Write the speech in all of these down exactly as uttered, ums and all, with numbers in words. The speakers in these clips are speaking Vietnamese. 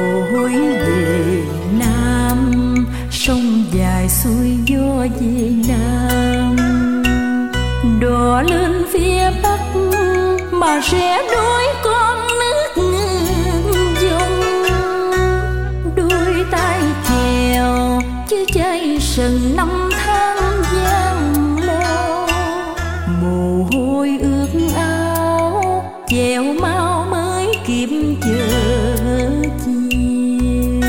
Lối về Nam, sông dài xuôi gió về Nam, đò lên phía Bắc mà rẽ đôi con nước ngược dòng. Đôi tay chèo chứ cháy sần năm tháng gian lao, mồ hôi ướt áo chèo mau mới kịp chờ chiều.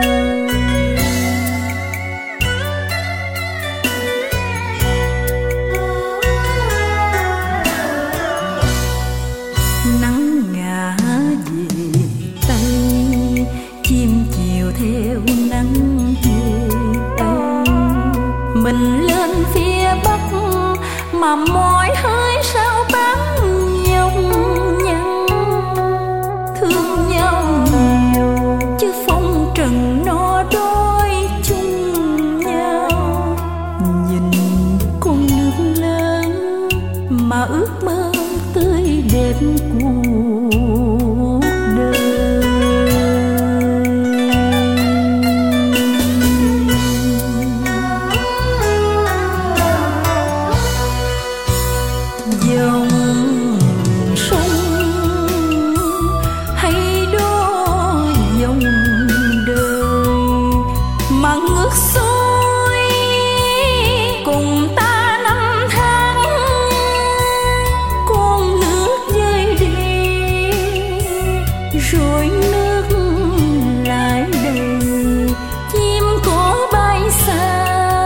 Nắng ngả về Tây, chim chiều theo nắng về Tây. Mình lên phía Bắc mà mỏi hơi sao bám nhọc nhằn. Thương nhau nhiều chứ phong trần nó đôi chung nhau. Nhìn con nước lớn mà ước mơ tươi đẹp cuộc đời. Dòng sông hay đôi dòng đời mà ngược xuôi cùng ta năm tháng. Con nước rơi đi rồi nước lại đầy, chim có bay xa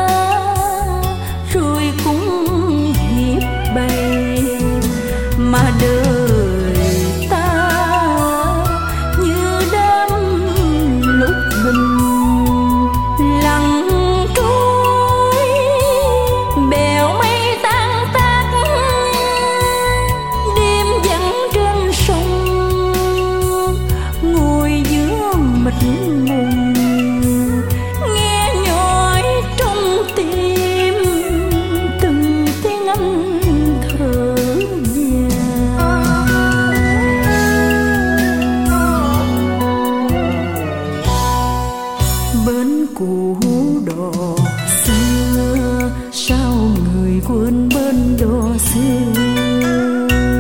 rồi cũng hiếp bay. Mà đời ta như đám lúc bình lặng trôi, bèo mây tan tác đêm vắng trên sông. Ngồi giữa mịt mùng nghe nhói trong tim từng tiếng anh thở dài. Bến cũ đò xưa sao người quên bên đò xưa.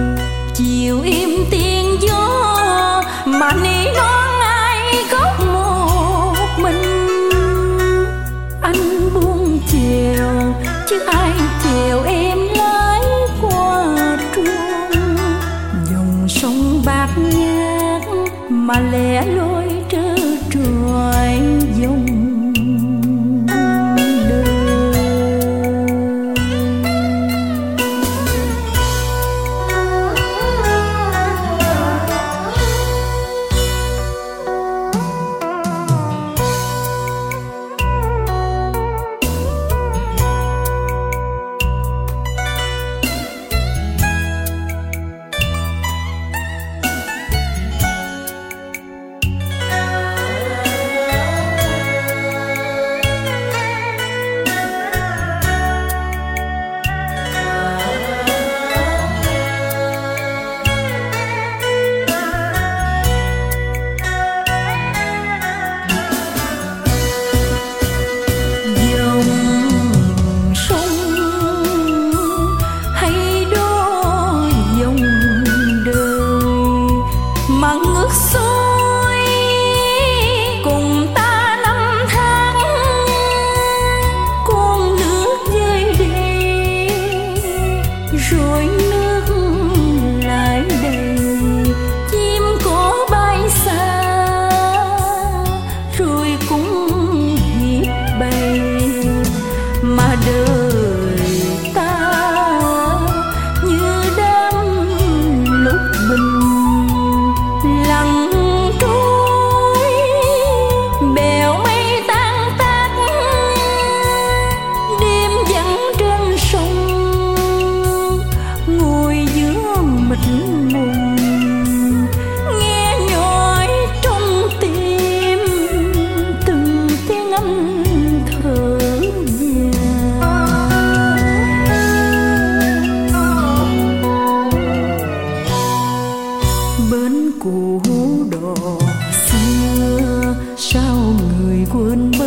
Chiều im tiếng gió mà nỉ non ai góc mùa.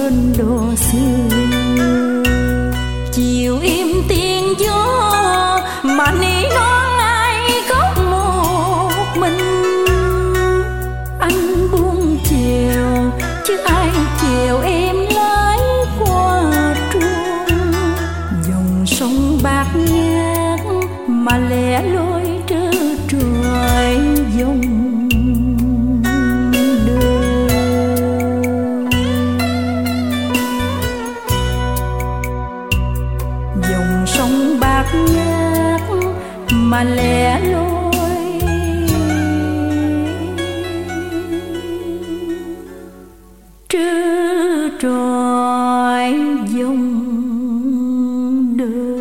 bên đò xưa. Chiều im tiếng gió mà nỉ non ai khóc một mình. Anh buông chèo chứ ai chèo em lái qua truông. Dòng sông bạc ngát mà lẻ loi trơ trọi dòng đời. Dòng sông bạc ngát mà lẻ loi trơ trọi dòng đời.